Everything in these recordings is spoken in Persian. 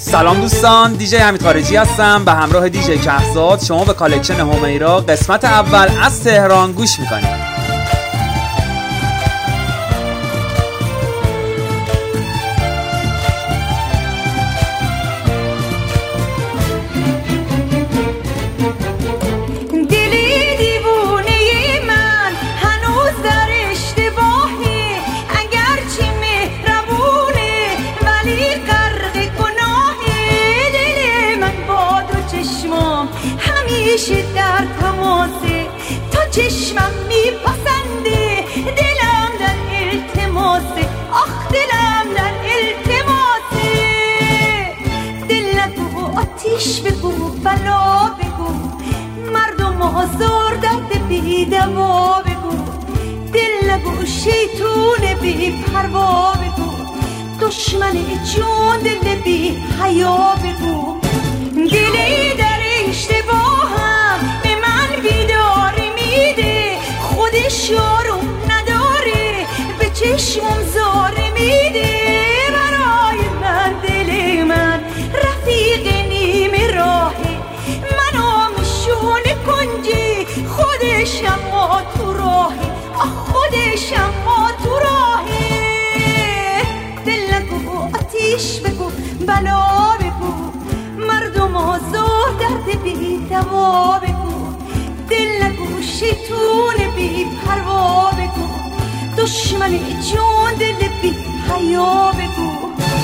سلام دوستان، دیجی حمید خارجی هستم. به همراه دیجی کهزاد شما به کالکشن همیرا قسمت اول از تهران گوش میکنید. در تماسه تا چشمم میپسنده، دلم در التماسه، آخ دلم در التماسه. دل نگو آتیش بگو، بلا بگو، مردم آزار درد بی دوا بگو. دل نگو شیطون بی پروا بگو، دشمن جون دل بی حیا بگو. دلی در اشتباهم به من بیداری میده، خودش آروم نداره به چشمم زاره میده. برای من دل من رفیق نیمه راهه، من آمشون کنجی، خودش اما تو راهه، خودش اما تو راهه. دل نگو آتیش بگو، بلا بگو، مردم آزار درد بی دوا بگو. دل نگو شیطون بی پروا بگو، دشمن جون دل بی حیا بگو.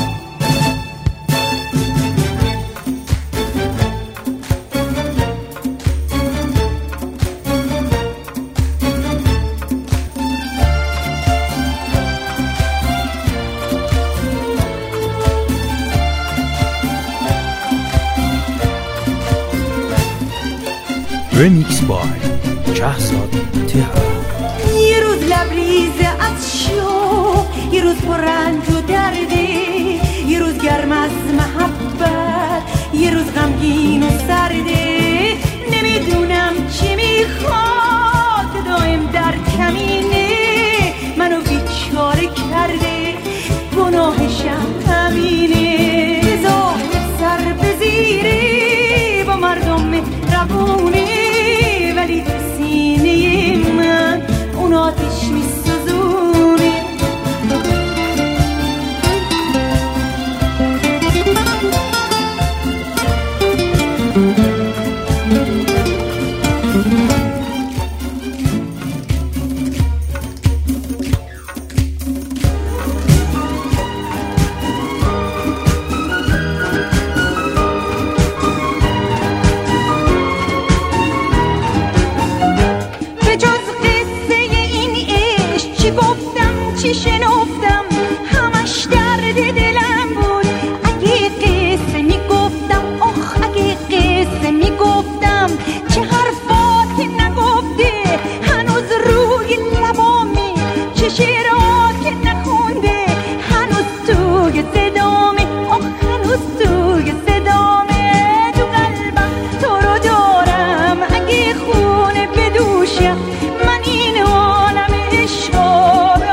رمیکس بای کهزاد تهران. یه روز لبریز از شوق، یه روز پررنج و درده، یه روز گرم از محبت، یه روز غمگین و سرده. نمیدونم چی میخواد، دائم در کمینه منو بیچاره کرده، گناهشم همینه. ظاهر سر به زیره با مردم مهربونه، ولی تو سینه من اون آتش میسوزونه. چی شنفتم همش درد دلم بود. اگه قصه میگفتم، آخ اگه قصه میگفتم، چه حرفات نگفته هنوز روی لبامه، چه شعرات نخونده هنوز توی صدامه، آخ هنوز توی صدامه. تو قلبم تو رو دارم، اگه خونه بدوشم من این عالم عشقا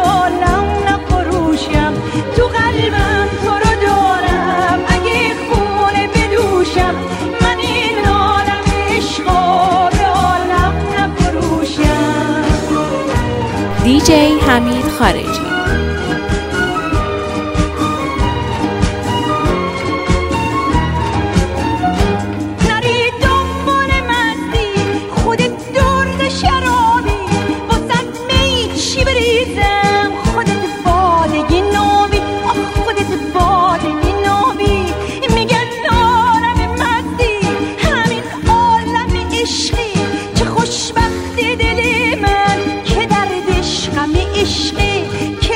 دیجی حمید خارجی. نری دنبال مستی، خودت درد شرابی، واسه می چی بریزم، خودت بادگی نابی، آخ خودت بادگی نابی. میگن عالم مستی همین عالم عشقی، چه خوشبختی دل من که دردش غم عشقی،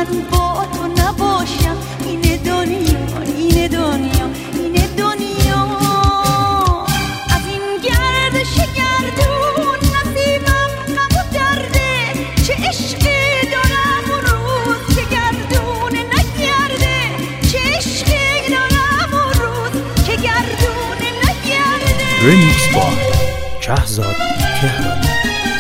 من با تو نباشم. اینه دنیا، اینه دنیا، اینه دنیا. از این گردش گردون نصیبم غم و درده. چه عشقی دارم اون روز که گردون نگرده. چه عشقی دارم اون روز که گردون نگرده. رمیکس با شهزاد تهرانی.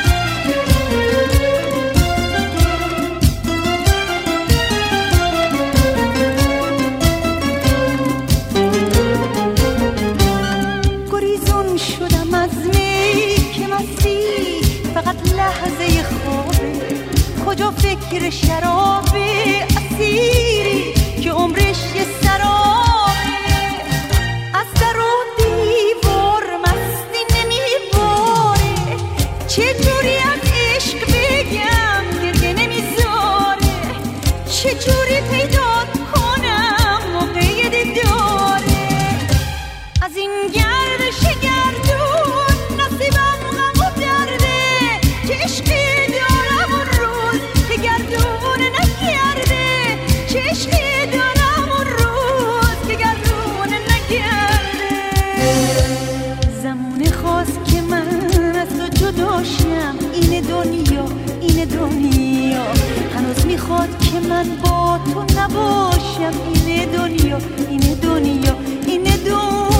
گریزون شدم از می که مستی فقط لحظه خوابه. کجا فکر شرابه، اسیری که عمرش یه سرابه. از در و دیوار مستی نمیباره. چجوری از عشق بگم گریه نمیذاره. چجوری پیدا کنم موقع دیداره. از این گردش گردون نصیبم غم و درده. چه عشقی دارم اون روز که گردون نگرده. چه عشقی دارم اون روز که گردون نگرده. زمونه خواست که من از تو جداشم. اینه دنیا، اینه دنیا. هنوز میخواد که من با تو نباشم. اینه دنیا، اینه دنیا، اینه دنیا.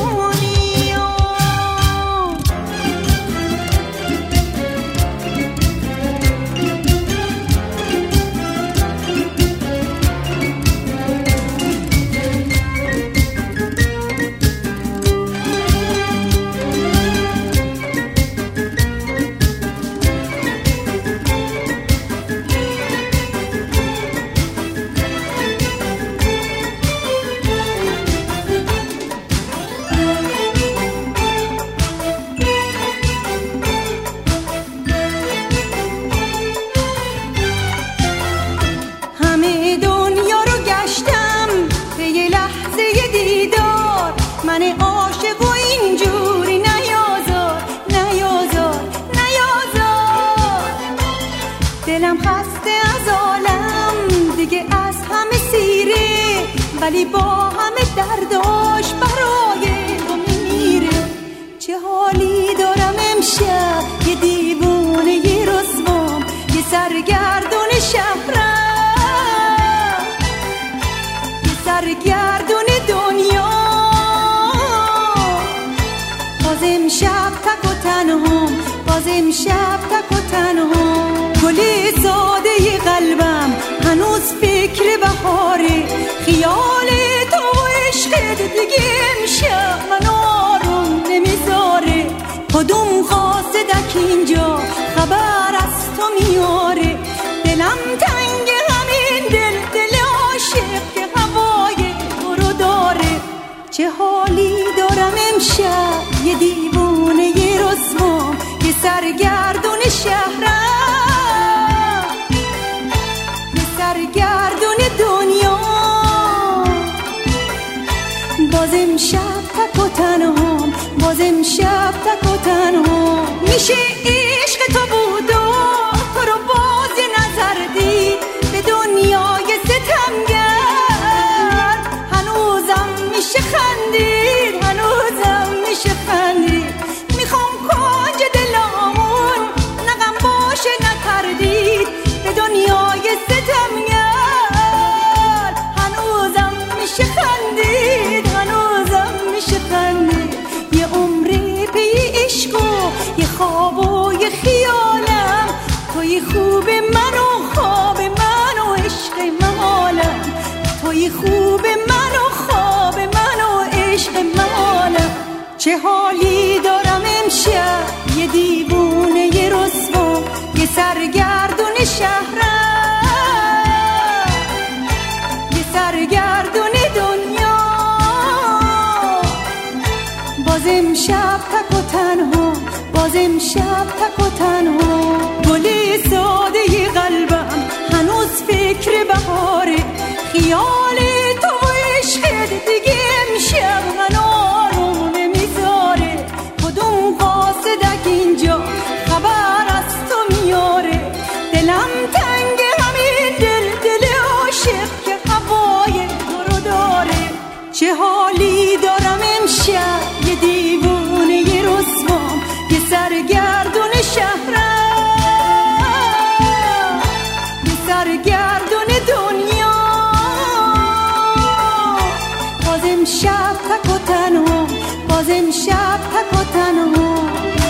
همه دنیا رو گشتم به یه لحظه دیدار. من عاشق و اینجوری نیازار، نیازار، نیازار. دلم خسته از عالم دیگه، از همه سیره. ولی با همه درداش برای تو میمیره. چه حالی دارم امشب، یه دیوونه یه رسوام، یه سرگردون شهرم، یه سرگردون دنیا. باز امشب تک و تنهام، باز امشب تک و تنهام. گل ساده قلبم هنوز فکر بهاره. خیال تو و عشقت دیگه امشب من آروم نمیذاره. کدوم قاصدک اینجا خبر از تو میاره. دلم تنگ همین دل عاشق که هوای تو رو داره. چه حالی دارم امشب، یه دیوونه یه رسوام، یه سرگردون شهرم، یه سرگردون دنیا. باز امشب تک و تنهام، باز امشب تک و تنهام. میشه عشق تو بود و تو رو باز یه نظر دید به دنیای ستمگر. هنوزم میشه خندید، هنوزم میشه خندید. میخوام کنج دلامون نغم باشه نتردید به دنیای ستمگر. هنوزم میشه خندید، هنوزم میشه خندید. یه عمری پی عشق و یه خواب و یه خیالم. توی خوب من و خواب من و عشق محالم. توی خوب من و خواب من و عشق محالم. چه حالی دارم امشب، یه دیوونه یه رسوا، یه سرگردون شهرم، یه سرگردون دنیا. باز امشب تک و تنها، باز امشب تک و تنها. گل ساده قلبم هنوز فکر بهاره. خیال تو و عشقت دیگه امشب من آروم نمیذاره. کدوم قاصدک اینجا خبر از تو میاره. دلم تنگ همین دل باز امشب تک و تنها.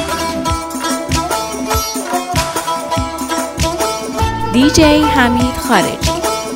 دیجی حمید خارجی.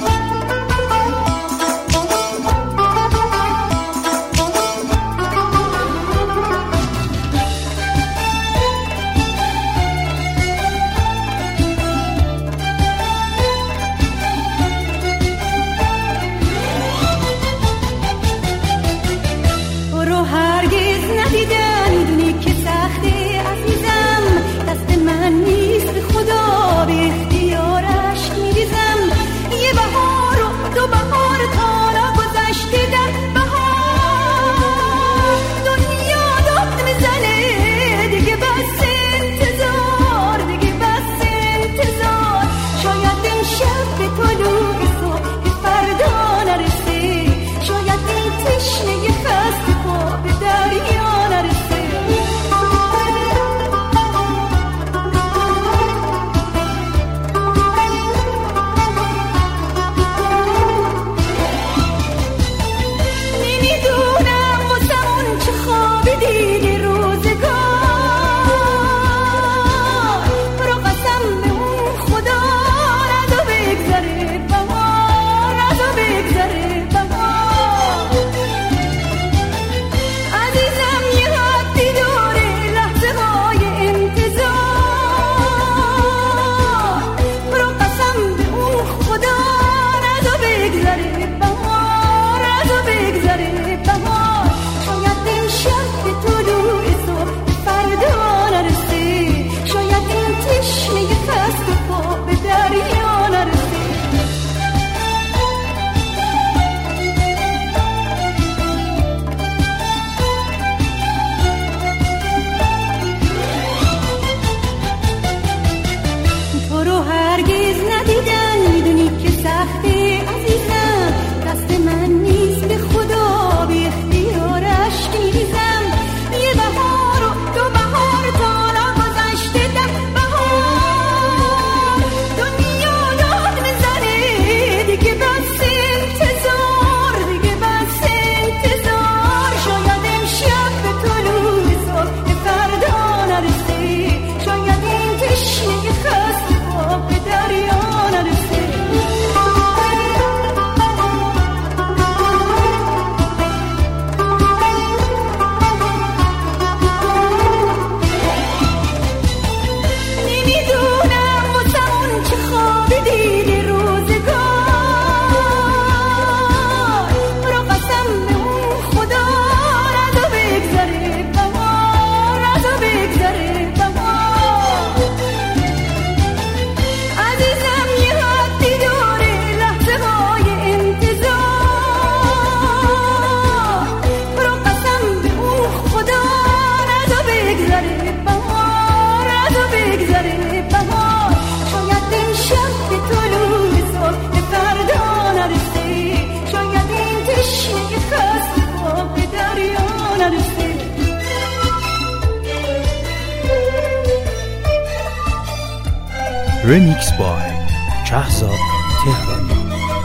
رمیکس بای شهزاد تهرانی.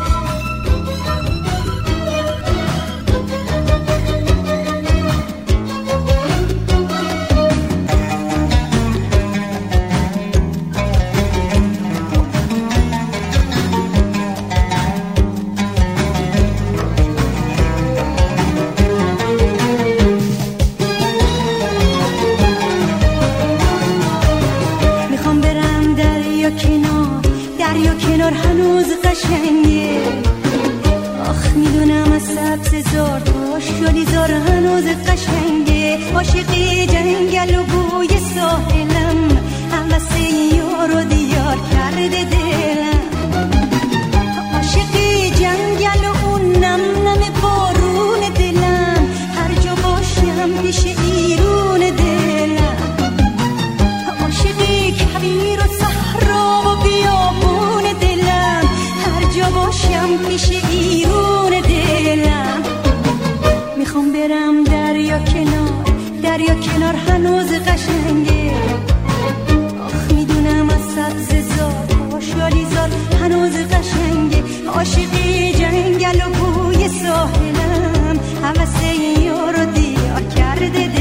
دریا کنار هنوز قشنگه، آخ میدونم از سبز زار تا شالیزار هنوز قشنگه، عاشقی جنگل و بوی ساحلم، هوس یار و دیار کرده دلم، عاشقی جنگل و اون نم نم بارون دلم، هر جا باشم پیش ایرون دلم، عاشقی کویر و صحرا و بیابون دلم، هر جا باشم پیش ایرون دلم، میخوام برم دریا کنار هنوز قشنگه، آخ میدونم از سبز زار و شالیزار هنوز قشنگه، عاشقی جنگل و بوی ساحلم، هوس یار و دیار کرده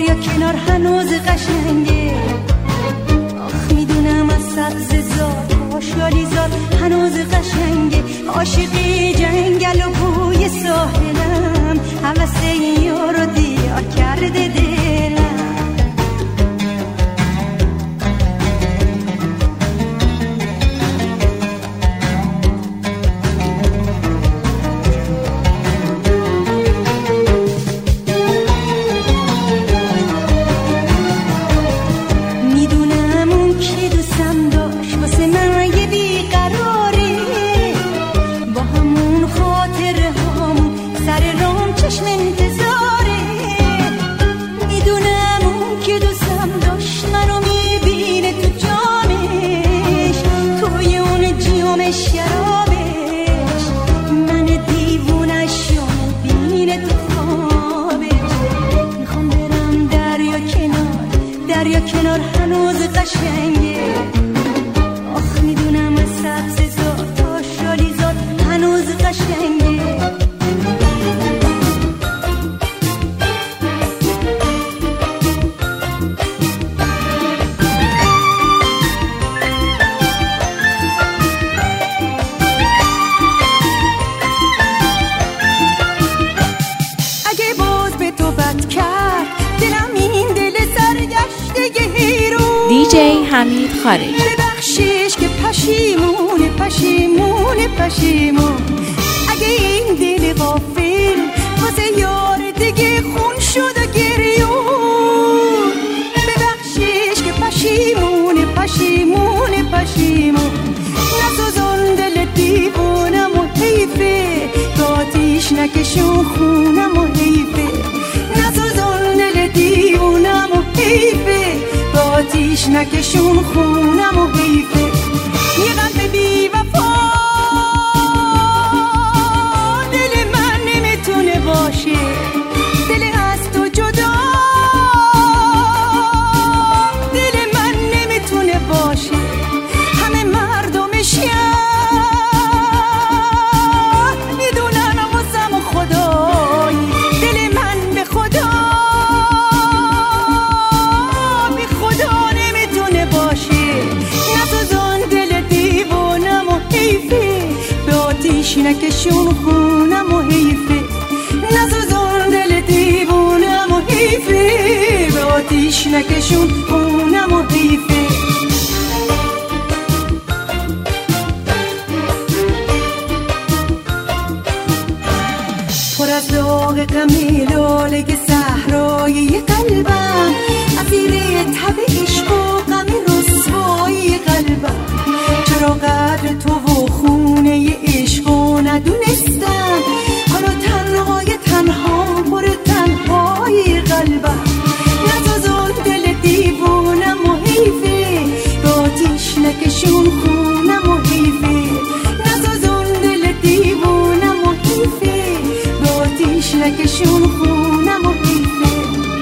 دریا کنار هنوز قشنگه. آخ میدونم از سبز زار آشالی زار هنوز قشنگه. عاشقی جنگل و بوی ساحلم، هوس یارو دیار کرده دلم. دریا کنار هنوز قشنگه. آخ میدونم از سبز زار تا شالی زار هنوز قشنگه. اگه باز به تو بد کرد دلم این دل سرگشته هیرو. دیجی حمید خارجی. ببخشیش که پشیمون پشیمون پشیمون. اگه این دل غافل واسه یار دیگه خون شد و گریون. ببخشیش که پشیمون پشیمون پشیمون. نسوزون دل دیوونم و حیفه، به آتیش نکشون خونم و حیفه. نسوزون دل دیوونم و حیفه، به آتیش نکشون خونم و حیفه. یه قلب بی وفا دل من نمیتونه باشه، دل از تو جدا دل من نمیتونه باشه. همه مردم شهر میدونن واسم خدایی، دل من به خدا بی خدا نمیتونه باشه. نسوزون دل دیوونم و حیفه، به آتیش نکشون خونم و حیفه. نسوزون دل دیوونم و حیفه، به آتیش نکشون خونم و حیفه. پر از داغ غم لاله صحرای قلبم، اسیر تب عشق و غم رسوای قلبم. چرا قدر تو و خونه عشق و ندونستم، حالا تنهای تنها پر تنهای قلبم. نسوزون دل دیوونم و حیفه، به آتیش نکشون خونم و حیفه. نسوزون دل دیوونم و حیفه، به آتیش نکشون خونم و حیفه.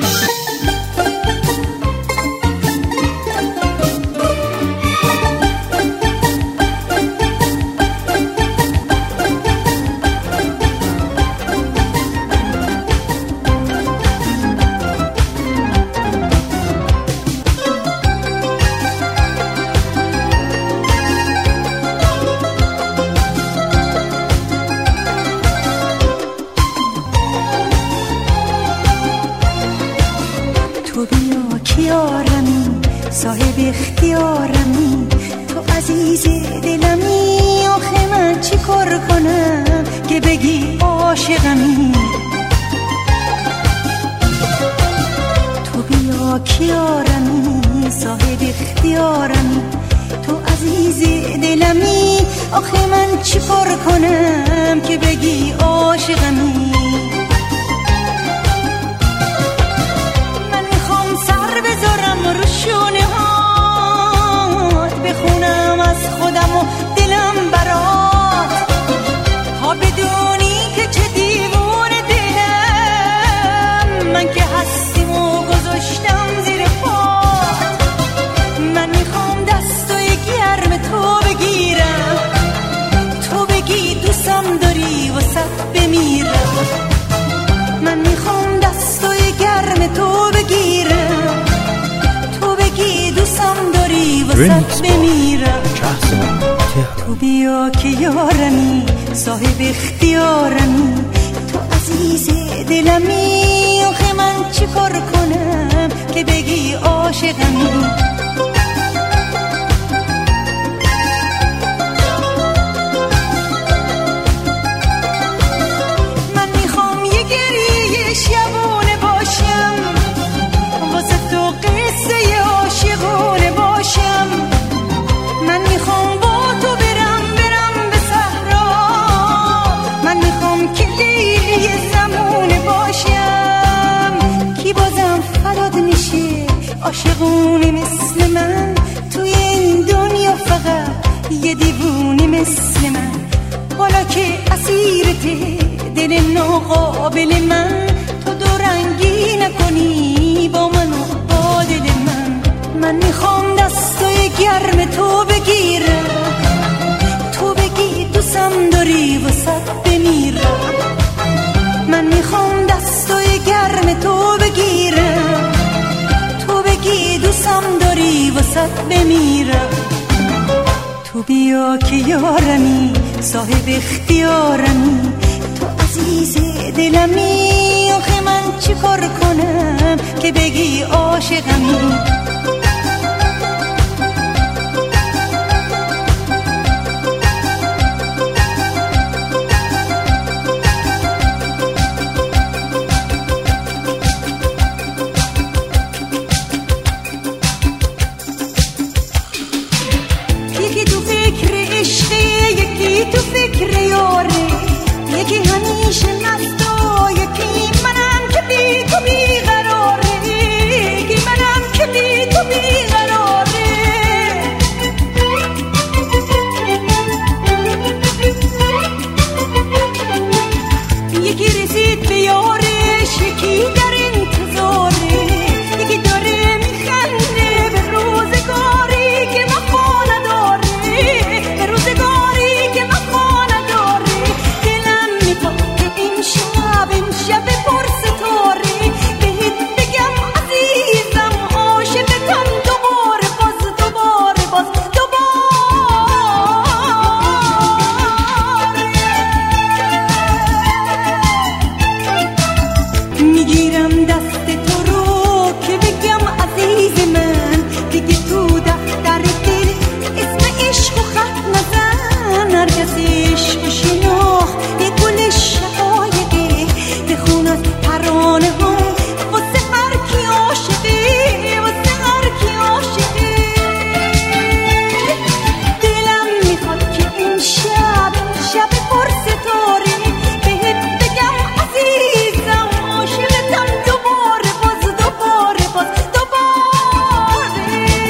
تو بیا کیارمی، صاحب اختیارمی، تو عزیز دلمی. آخه من چی کار کنم که بگی عاشقمی؟ تو بیا کیارمی، صاحب اختیارمی، تو عزیز دلمی. آخه من چی کار کنم که بگی عاشقمی؟ رو شونه هات بخونم از خودم و دلم برات، تا بدونی که چه دیوونه دلم. من که هستیم و گذاشتم زیر پات. من میخوام دستای گرم تو بگیرم، تو بگی دوست وسط بمیرم. تو بیا که یارمی، صاحب اختیارمی، تو عزیز دلمی. آخه من چی کار کنم که بگی عاشقمی؟ من میخوام یه گریه شبونه باشم، واسه تو قصه عاشقونه باشم. من میخوام با تو برم به صحرا، من میخوام که لیلی زمونه باشم. کی بازم فدات میشه عاشقونه مثل من؟ توی این دنیا فقط یه دیوونه مثل من. حالا که اسیرت دل ناقابل من، تو دو رنگی نکنی با من و با دل من. من میخوام دستای گرم تو بگیرم، تو بگی دوستم داری وسط بمیرم. من میخوام دستای گرم تو بگیرم، تو بگی دوستم داری وسط بمیرم. تو بیا که یارمی، صاحب اختیارمی، تو عزیز دلمی. آخه من چی کار کنم که بگی عاشقمی؟ یکی تو فکر عشقه، یکی تو فکر یاره، یکی همیشه مست و یکی منم که بی تو بیقراره، یکی منم که بی تو بیقراره. یکی رسید به یارش، یکی در انتظاره، یکی داره میخنده به روزگاری که وفا نداره، به روزگاری که وفا نداره. دلم میخواد که امشب پر ستاره بهت بگم عزیزم عاشقتم دوباره باز دوباره باز دوباره. میگیرم دست تو رو که بگم عزیز من، دیگه تو دفتر دل اسم عشق و خط نزن. هر کس عشق شناخت یه گل شقایقه، بخون از ترانه هم واسه هر کی عاشقه، واسه هر کی عاشقه. دلم میخواد که امشب پر ستاره بهت بگم عزیزم عاشقتم دوباره باز دوباره باز دوباره.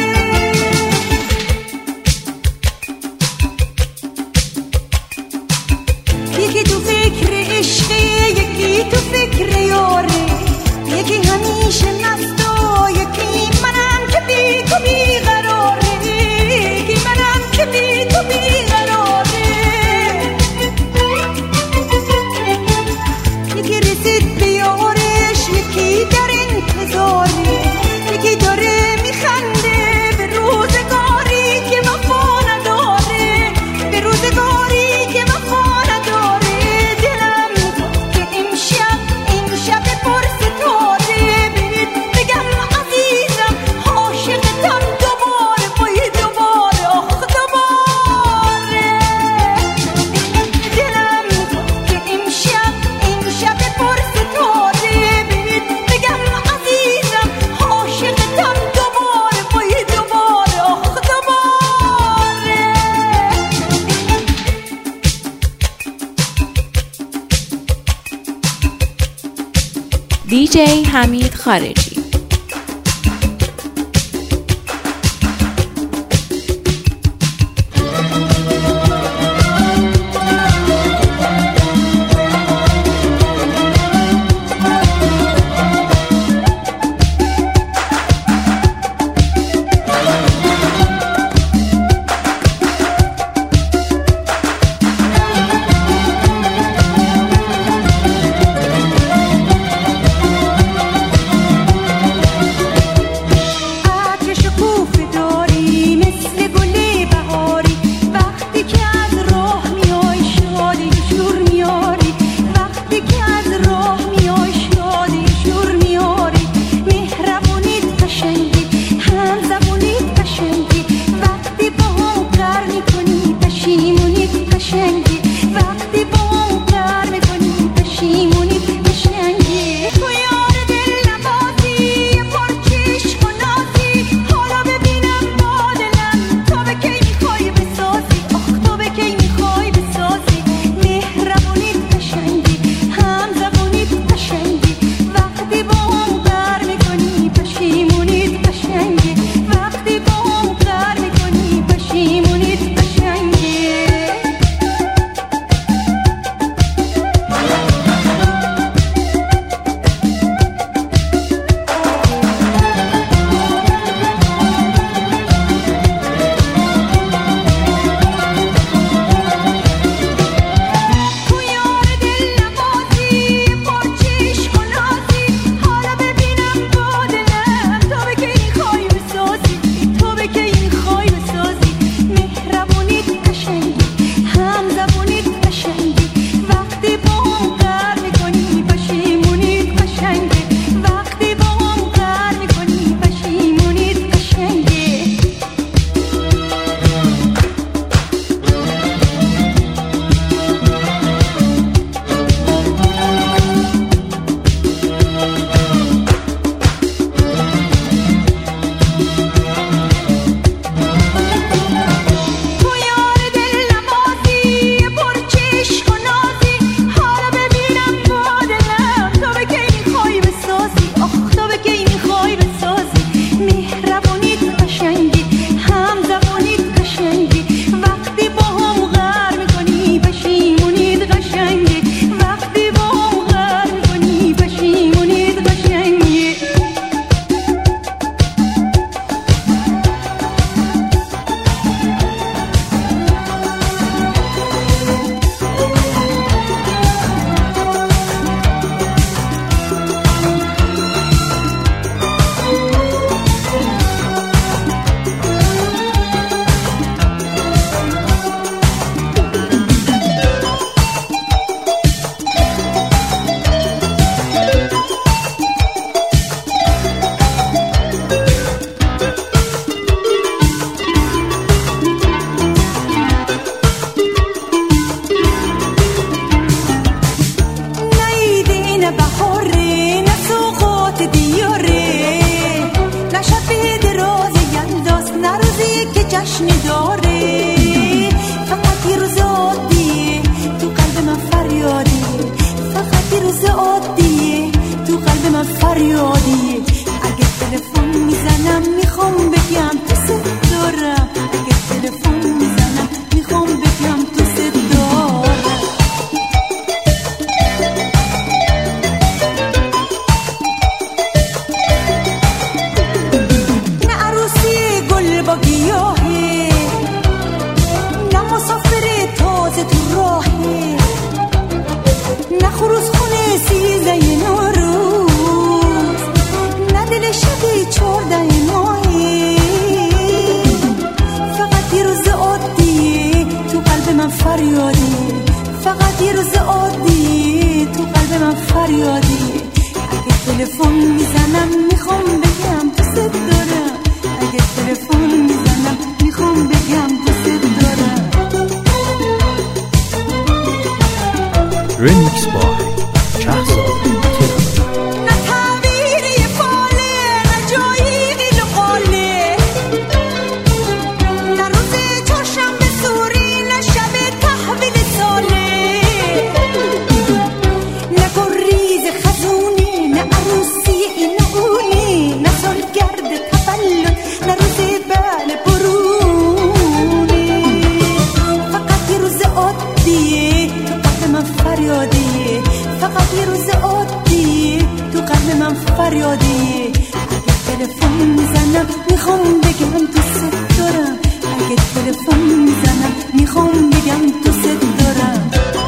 یکی تو فکر عشقه، یکی تو فکر یاره، یکی همیشه مست و یکی منم که بی تو بیقراره، یکی منم که بی تو بیقراره. یکی رسید به یارش، یکی در انتظاره، یکی داره میخنده به روزگاری که وفا نداره، به روزگاری که وفا نداره. دلم میخواد که امشب پر ستاره بهت بگم عزیزم عاشقتم دوباره پای دوباره آخ دوباره. دلم میخواد که امشب پر ستاره بهت بگم عزیزم عاشقتم دوباره پای دوباره آخ دوباره. دیجی حمید خارجی. جشنی داره. فقط یه روز عادیه تو قلب من فریادیه، فقط یه روز عادیه تو قلب من فریادیه. اگه تلفن میزنم میخوام بگم دوست دارم، اگه تلفن میزنم میخوام بگم دوست دارم. نه عروسی گل با گیاهه، نه مسافر تازه تو راهه، نه خروس خونه 13 نوروز، نه دل شب 14 ماهی. فقط یه روز عادیه تو قلب من فریادیه، فقط یه روز عادیه تو قلب من فریادیه. اگه تلفن میزنم میخوام بگم دوست دارم، اگه تلفن میزنم میخوام بگم دوست دارم. رمیکس بای شهزاد تهرانی. نه تعبیری فاله، نه جایی قیل و قاله، نه روز چهارشنبه سوری، نه شب تحویل ساله، نه گریز خزونه، نه عروسی این اونه، نه سالگرد تولد، نه روز بله برونه. فقط یه روز عادیه تو قلب من فریادیه، فقط یه روز عادیه تو قلب من فریادیه. اگه تلفن میزنم میخوام بگم دوست دارم، اگه تلفن میزنم میخوام بگم دوست دارم.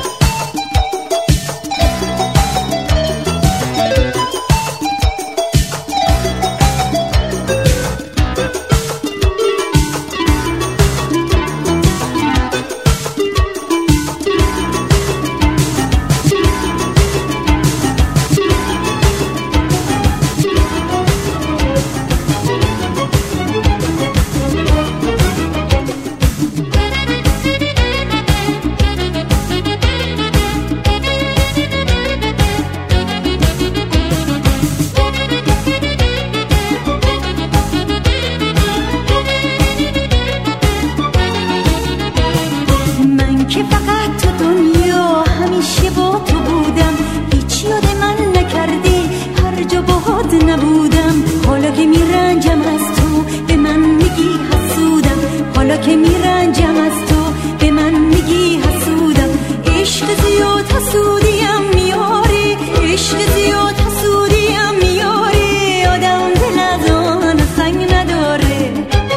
من که فقط تو دنیا همیشه با تو بودم، هیچ یاد من نکردی، هر جا باهات نبودم. حالا که میرنجم از تو به من میگی حسودم، حالا که میرنجم از تو به من میگی حسودم. عشق زیاد حسودیم میاری، عشق زیاد حسودیم میاری. آدم دل از آن سنگ نداره.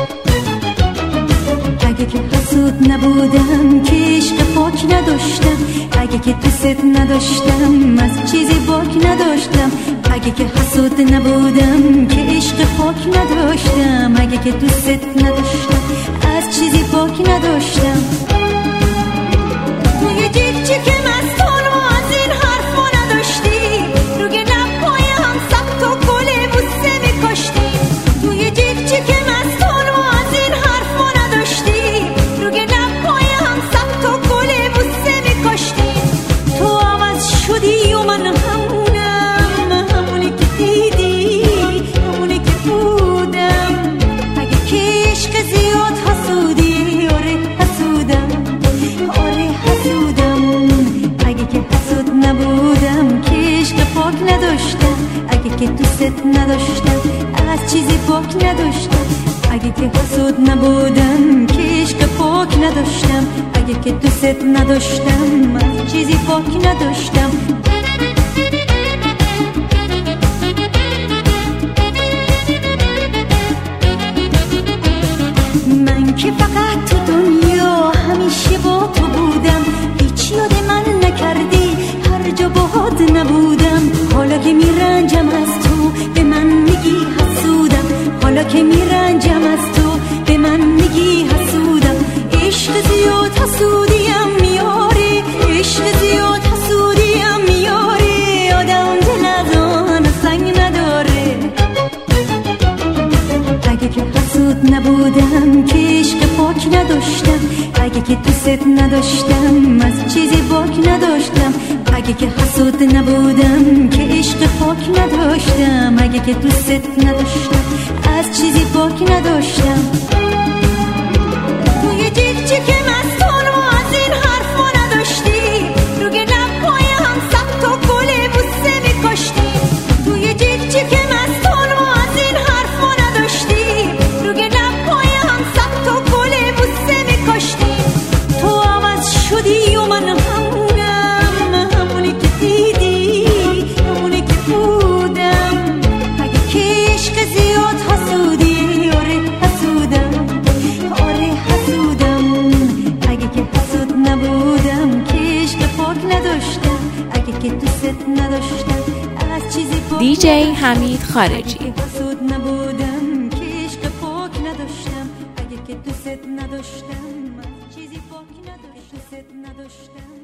اگه که حسود نبودم که عشق پاک نداشتم، اگه که دوست نداشتم از چیزی باک نداشتم. اگه که حسود نبودم که عشق پاک نداشتم، اگه که دوست نداشتم از چیزی باک نداشتم. توی جیب که مستان و از این حرف ما نداشتی، روی لبای هم سخت و گل بوسه میکاشتی. توی جیب که مستان و از این حرف ما نداشتی، روی لبای هم سخت و گل بوسه میکاشتی. تو عوض شدی و من همونم، همونی که دیدی، همونی که بودم. اگه که عشق زیاد حسودی، آره حسودم، آره حسودم. اگه که حسود نبودم که عشق پاک نداشتم، اگه که دوست نداشتم از چیزی پاک نداشتم. اگه که حسود نبودم که عشق پاک نداشتم، اگه که دوست نداشتم از چیزی پاک نداشتم. من که فقط تو دنیا همیشه با تو بودم، هیچ یاد من نکردی، هر جا باهات نبودم. حالا که میرنجم از تو به من میگی حسودم، حالا که میرنجم از تو به من میگی حسودم. عشق زیاد حسودیم میاری، عشق زیاد حسودیم میاری. آدم دل از آن سنگ نداره. اگه که حسود نبودم که عشق پاک نداشتم، اگه که دوست نداشتم از چیزی باک نداشتم. اگه که حسود نبودم که عشق پاک نداشتم، اگه که دوست نداشتم از چیزی باک نداشتم. اگه که دوست نداشتم از چیزی پاک دیجی حمید خارجی. اگه که حسود نبودم که عشق پاک نداشتم اگه که دوست نداشتم از چیزی پاک نداشتم